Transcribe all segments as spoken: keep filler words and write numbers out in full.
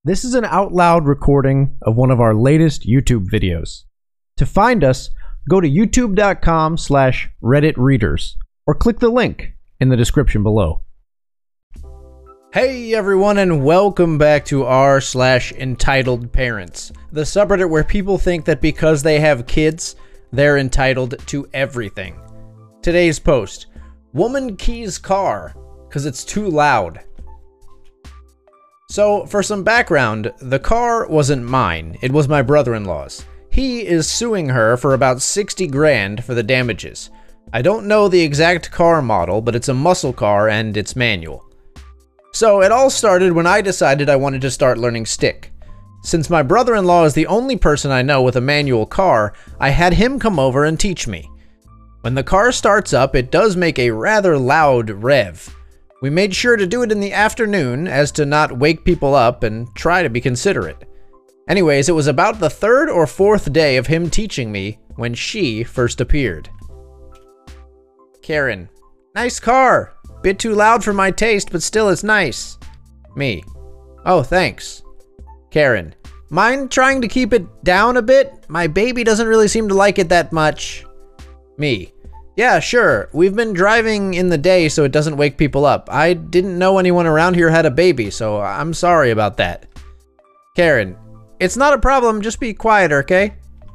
This is an out loud recording of one of our latest YouTube videos. To find us, go to youtube.com slash Reddit Readers or click the link in the description below. Hey everyone, and welcome back to r slash entitled parents, the subreddit where people think that because they have kids, they're entitled to everything. Today's post: woman keys car because it's too loud. So, for some background, the car wasn't mine, it was my brother-in-law's. He is suing her for about sixty grand for the damages. I don't know the exact car model, but it's a muscle car and it's manual. So, it all started when I decided I wanted to start learning stick. Since my brother-in-law is the only person I know with a manual car, I had him come over and teach me. When the car starts up, it does make a rather loud rev. We made sure to do it in the afternoon as to not wake people up and try to be considerate. Anyways, it was about the third or fourth day of him teaching me when she first appeared. Karen: nice car. Bit too loud for my taste, but still it's nice. Me: oh, thanks. Karen: mind trying to keep it down a bit? My baby doesn't really seem to like it that much. Me: yeah, sure. We've been driving in the day so it doesn't wake people up. I didn't know anyone around here had a baby, so I'm sorry about that. Karen: it's not a problem, just be quieter, okay?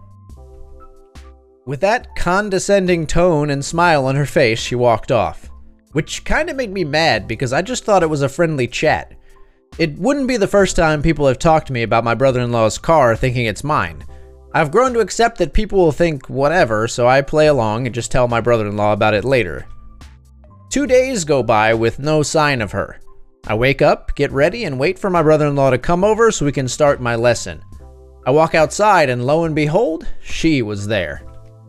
With that condescending tone and smile on her face, she walked off. Which kinda made me mad because I just thought it was a friendly chat. It wouldn't be the first time people have talked to me about my brother-in-law's car thinking it's mine. I've grown to accept that people will think whatever, so I play along and just tell my brother-in-law about it later. Two days go by with no sign of her. I wake up, get ready, and wait for my brother-in-law to come over so we can start my lesson. I walk outside and lo and behold, she was there.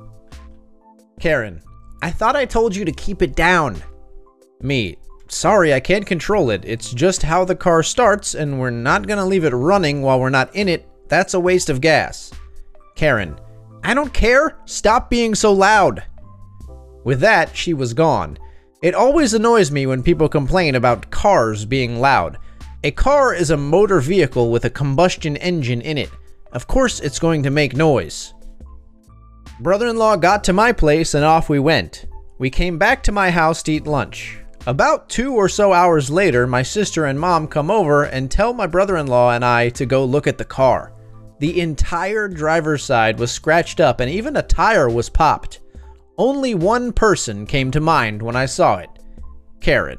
Karen: I thought I told you to keep it down. Me: sorry, I can't control it. It's just how the car starts and we're not gonna leave it running while we're not in it. That's a waste of gas. Karen: I don't care. Stop being so loud. With that, she was gone. It always annoys me when people complain about cars being loud. A car is a motor vehicle with a combustion engine in it. Of course it's going to make noise. Brother-in-law got to my place and off we went. We came back to my house to eat lunch. About two or so hours later, my sister and mom come over and tell my brother-in-law and I to go look at the car. The entire driver's side was scratched up and even a tire was popped. Only one person came to mind when I saw it: Karen.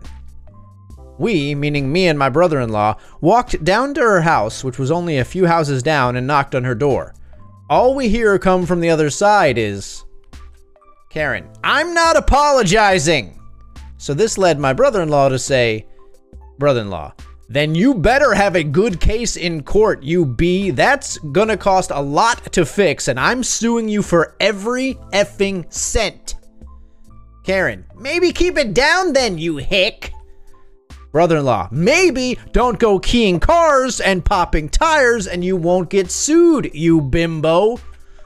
We, meaning me and my brother-in-law, walked down to her house, which was only a few houses down, and knocked on her door. All we hear come from the other side is, Karen: I'm not apologizing. So this led my brother-in-law to say, brother-in-law: then you better have a good case in court, you B. That's gonna cost a lot to fix, and I'm suing you for every effing cent. Karen: maybe keep it down then, you hick. Brother-in-law: maybe don't go keying cars and popping tires and you won't get sued, you bimbo.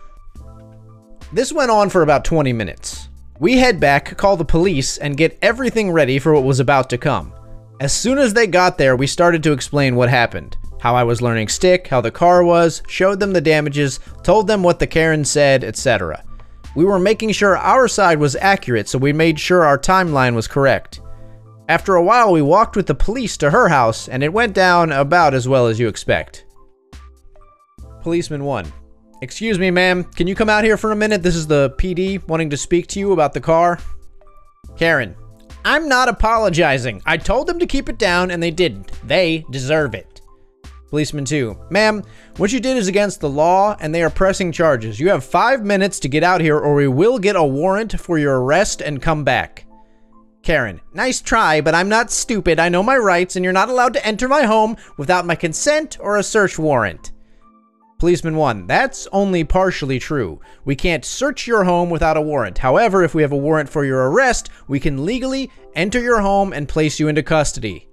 This went on for about twenty minutes. We head back, call the police, and get everything ready for what was about to come. As soon as they got there, we started to explain what happened. How I was learning stick, how the car was, showed them the damages, told them what the Karen said, et cetera. We were making sure our side was accurate, so we made sure our timeline was correct. After a while, we walked with the police to her house, and it went down about as well as you expect. Policeman one: excuse me, ma'am, can you come out here for a minute? This is the P D wanting to speak to you about the car. Karen: I'm not apologizing. I told them to keep it down and they didn't. They deserve it. Policeman two: ma'am, what you did is against the law and they are pressing charges. You have five minutes to get out here or we will get a warrant for your arrest and come back. Karen: nice try, but I'm not stupid. I know my rights and you're not allowed to enter my home without my consent or a search warrant. Policeman one: that's only partially true. We can't search your home without a warrant. However, if we have a warrant for your arrest, we can legally enter your home and place you into custody.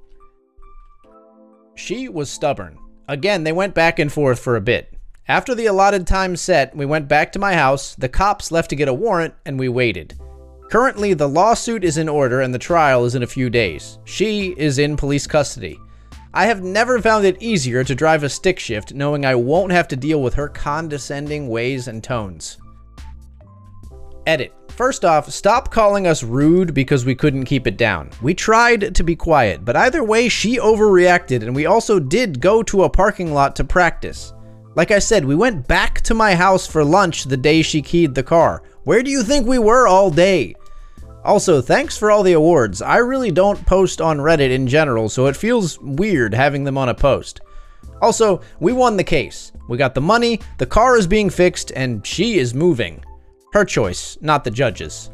She was stubborn. Again, they went back and forth for a bit. After the allotted time set, we went back to my house, the cops left to get a warrant, and we waited. Currently, the lawsuit is in order and the trial is in a few days. She is in police custody. I have never found it easier to drive a stick shift knowing I won't have to deal with her condescending ways and tones. Edit. First off, stop calling us rude because we couldn't keep it down. We tried to be quiet, but either way, she overreacted, and we also did go to a parking lot to practice. Like I said, we went back to my house for lunch the day she keyed the car. Where do you think we were all day? Also, thanks for all the awards. I really don't post on Reddit in general, so it feels weird having them on a post. Also, we won the case. We got the money, the car is being fixed, and she is moving. Her choice, not the judge's.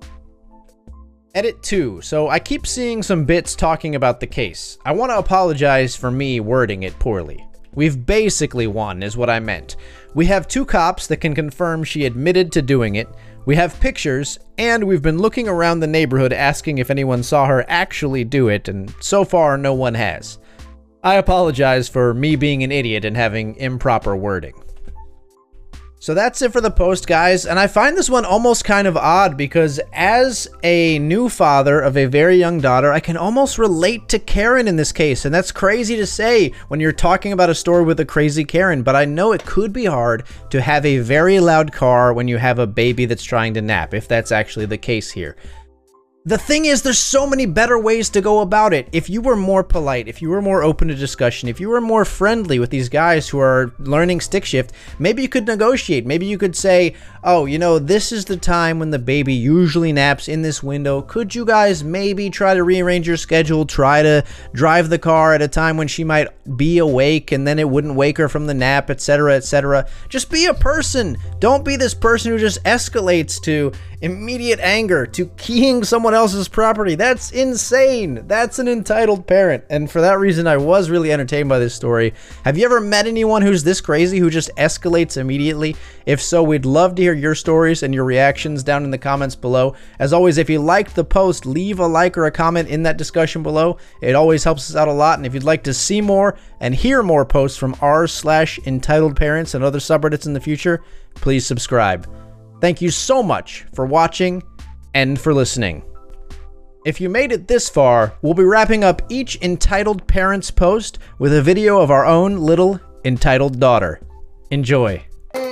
Edit two. So I keep seeing some bits talking about the case. I want to apologize for me wording it poorly. We've basically won, is what I meant. We have two cops that can confirm she admitted to doing it. We have pictures, and we've been looking around the neighborhood asking if anyone saw her actually do it, and so far no one has. I apologize for me being an idiot and having improper wording. So that's it for the post, guys, and I find this one almost kind of odd because as a new father of a very young daughter, I can almost relate to Karen in this case, and that's crazy to say when you're talking about a story with a crazy Karen, but I know it could be hard to have a very loud car when you have a baby that's trying to nap, if that's actually the case here. The thing is, there's so many better ways to go about it. If you were more polite, if you were more open to discussion, if you were more friendly with these guys who are learning stick shift, maybe you could negotiate. Maybe you could say, oh, you know, this is the time when the baby usually naps in this window. Could you guys maybe try to rearrange your schedule, try to drive the car at a time when she might be awake and then it wouldn't wake her from the nap, et cetera, et cetera. Just be a person. Don't be this person who just escalates to immediate anger, to keying someone else's property. That's insane. That's an entitled parent. And for that reason, I was really entertained by this story. Have you ever met anyone who's this crazy, who just escalates immediately? If so, we'd love to hear your stories and your reactions down in the comments below. As always, if you liked the post, leave a like or a comment in that discussion below. It always helps us out a lot. And if you'd like to see more and hear more posts from r slash entitled parents and other subreddits in the future, please subscribe. Thank you so much for watching and for listening. If you made it this far, we'll be wrapping up each entitled parents post with a video of our own little entitled daughter. Enjoy.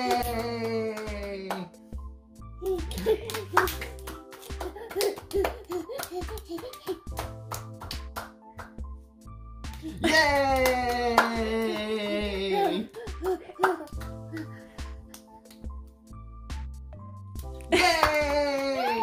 Yay! Yay!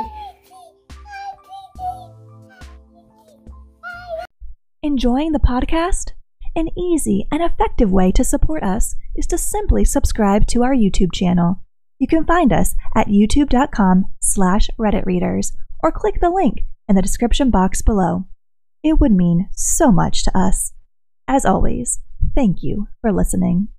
Enjoying the podcast? An easy and effective way to support us is to simply subscribe to our YouTube channel. You can find us at youtube.com slash redditreaders or click the link in the description box below. It would mean so much to us. As always, thank you for listening.